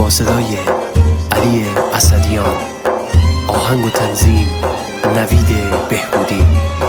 با صدای علی اسدیان، آهنگ و تنظیم نوید بهبودی.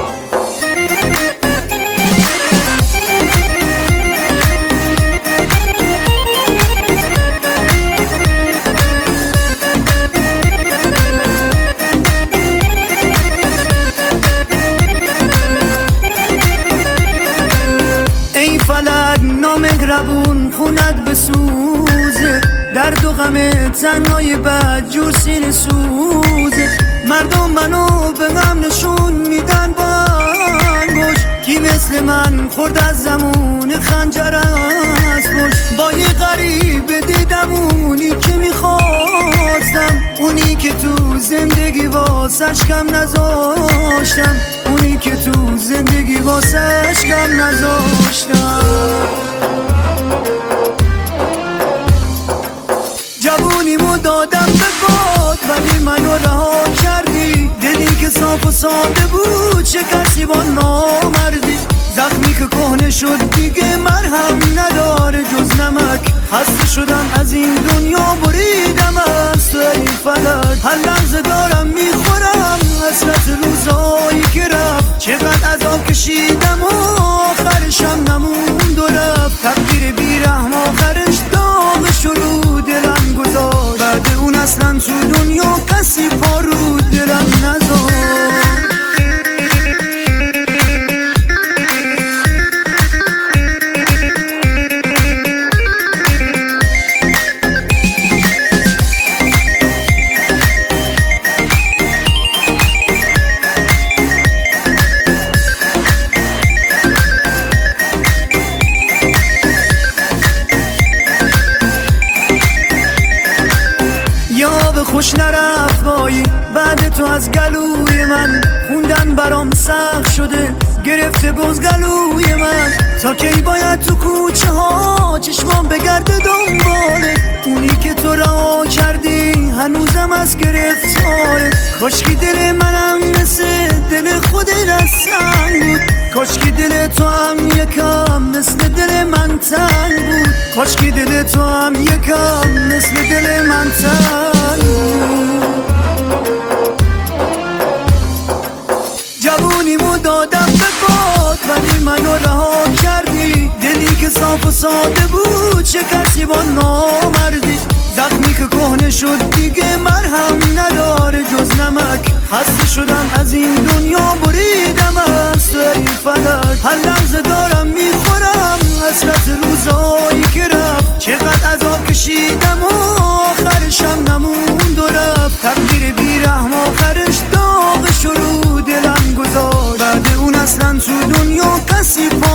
ای فلک نامهربون خونت بسوزه، درد و غم تنهای بد جور سینه سوزه. مردم منو به غم نشون میدن با انگوش، کی مثل من خورد از زمون خنجر از پشت. با یه غریبه دیدم اونی که میخواستم، اونی که تو زندگی واسش کم نذاشتم، اونی که تو زندگی واسش کم نذاشتم. جوونیمو دادم به باد ولی منو رها کردی، دلی که صاف و ساده بود شکستی با نامردی. زخمی که کهنه شد دیگه مرهم نداره جز نمک، خسته شدم از این دنیا بریدم از تو ای فلک. هر لحظه دارم میخورم حسرت روزایی که رفت، چقدر عذاب کشیدم و آخرشم نموند و رفت. تقدیر بیرحم آخرش داغش رو دلم گذاشت، بعد اون اصلا تو دنیا کسی پا رو دلم نذاشت. خوش نرفت بایی بعد تو از گلوی من، خوندن برام سخت شده گرفته باز گلوی من. تا کی باید تو کوچه ها چشمام بگرده دنباله، اونی که تو رها کردی هنوزم از گرفتاره. کاشکی دل منم مثل دل خود دستم بود، کاشکی دل تو هم یکم مثل دل من تنگ بود، کاشکی دل تو هم یکم مثل دل من تنگ بود. جوونیمو دادم به باد ولی منو رها کردی، دلی که صاف و ساده بود شکستی با نامردی. زخمی که کهنه شد دیگه مرهم نداره جز نمک، خسته شدم از این دنیا بریدم از تو ای فلک. هر لحظه دارم میخورم حسرت روزایی که رفت، چقدر عذاب کشیدم و آخرشم نموند و رفت. تقدیر بیرحم آخرش داغش رو دلم گذاشت، بعد اون اصلا تو دنیا کسی پا